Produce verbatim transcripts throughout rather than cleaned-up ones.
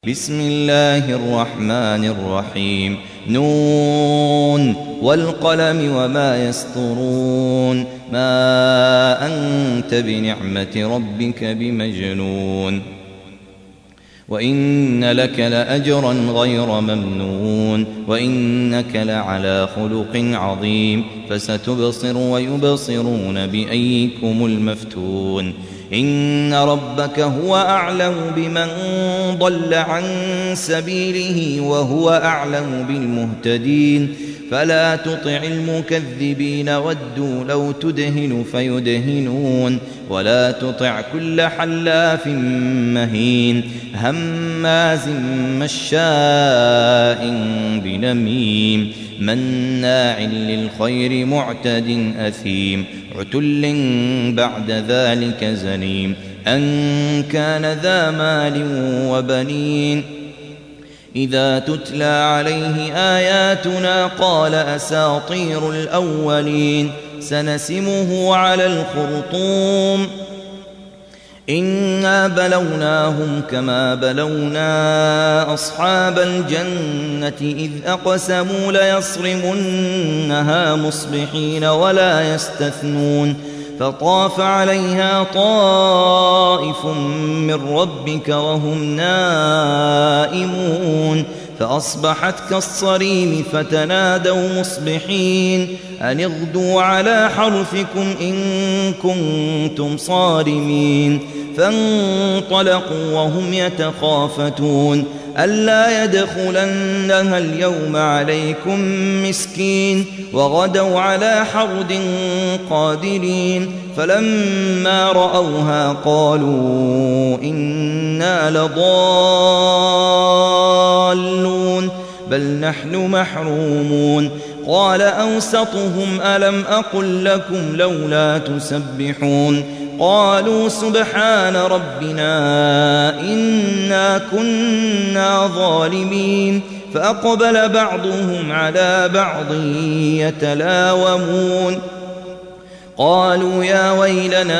بسم الله الرحمن الرحيم. نون والقلم وما يسطرون. ما أنت بنعمة ربك بمجنون. وإن لك لأجرا غير ممنون. وإنك لعلى خلق عظيم. فستبصر ويبصرون بأيكم المفتون. إن ربك هو أعلم بمن ضل عن سبيله وهو أعلم بالمهتدين. فلا تطع المكذبين ودوا لو تدهن فيدهنون. ولا تطع كل حلاف مهين هماز مشاء بنميم مناع للخير معتد أثيم عتل بعد ذلك زنيم أن كان ذا مال وبنين. إذا تتلى عليه آياتنا قال أساطير الأولين. سنسمه على الخرطوم. إنا بلوناهم كما بلونا أصحاب الجنة إذ أقسموا ليصرمنها مصبحين ولا يستثنون. فطاف عليها طائف من ربك وهم نائمون فأصبحت كالصريم فتنادوا مصبحين أن اغدوا على حرثكم إن كنتم صارمين. فانطلقوا وهم يتخافتون ألا يدخلنها اليوم عليكم مسكين. وغدوا على حرد قادرين. فلما رأوها قالوا إنا لضالون بل نحن محرومون. قال أوسطهم ألم أقل لكم لولا تسبحون. قالوا سبحان ربنا إنا كنا ظالمين. فأقبل بعضهم على بعض يتلاومون قالوا يا ويلنا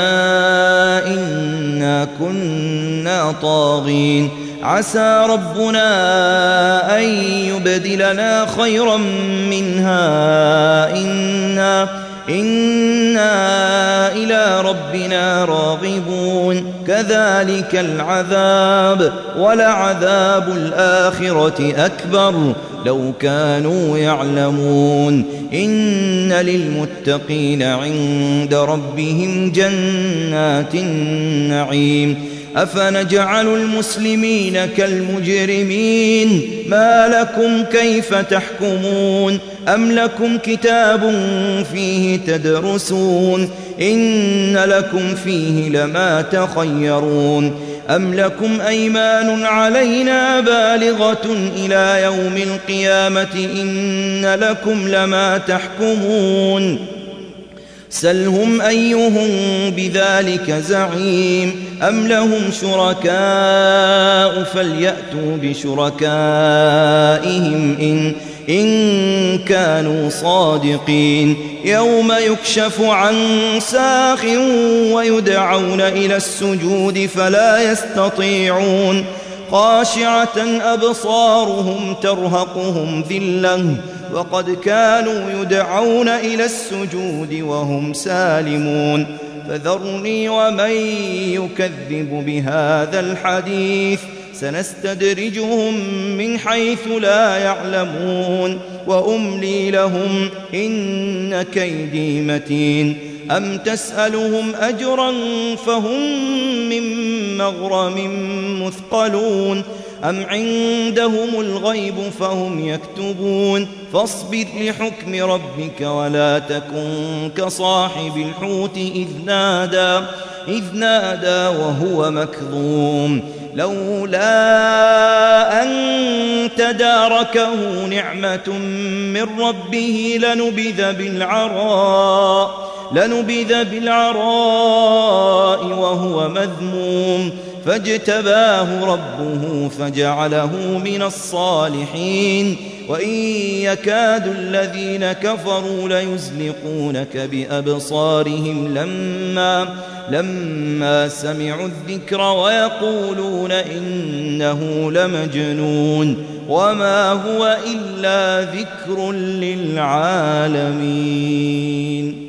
إنا كنا طاغين. عسى ربنا أن يبدلنا خيرا منها إنا إنا إلى ربنا راغبون. كذلك العذاب ولعذاب الآخرة أكبر لو كانوا يعلمون. إن للمتقين عند ربهم جنات النعيم. أفنجعل المسلمين كالمجرمين ما لكم كيف تحكمون. أم لكم كتاب فيه تدرسون إن لكم فيه لما تخيرون. أم لكم أيمان علينا بالغة إلى يوم القيامة إن لكم لما تحكمون. سلهم أيهم بذلك زعيم. أم لهم شركاء فليأتوا بشركائهم إن, إن كانوا صادقين. يوم يكشف عن ساق ويدعون إلى السجود فلا يستطيعون. خاشعة أبصارهم ترهقهم ذلة وقد كانوا يدعون إلى السجود وهم سالمون. فذرني ومن يكذب بهذا الحديث سنستدرجهم من حيث لا يعلمون وأملي لهم إن كيدي متين. أم تسألهم أجرا فهم من مغرم مثقلون. أم عندهم الغيب فهم يكتبون. فاصبر لحكم ربك ولا تكن كصاحب الحوت إذ نادى, إذ نادى وهو مكظوم لولا أن تداركه نعمة من ربه لنبذ بالعراء, لنبذ بالعراء وهو مذموم. فاجتباه ربه فجعله من الصالحين. وإن يكاد الذين كفروا ليزلقونك بأبصارهم لما, لما سمعوا الذكر ويقولون إنه لمجنون وما هو إلا ذكر للعالمين.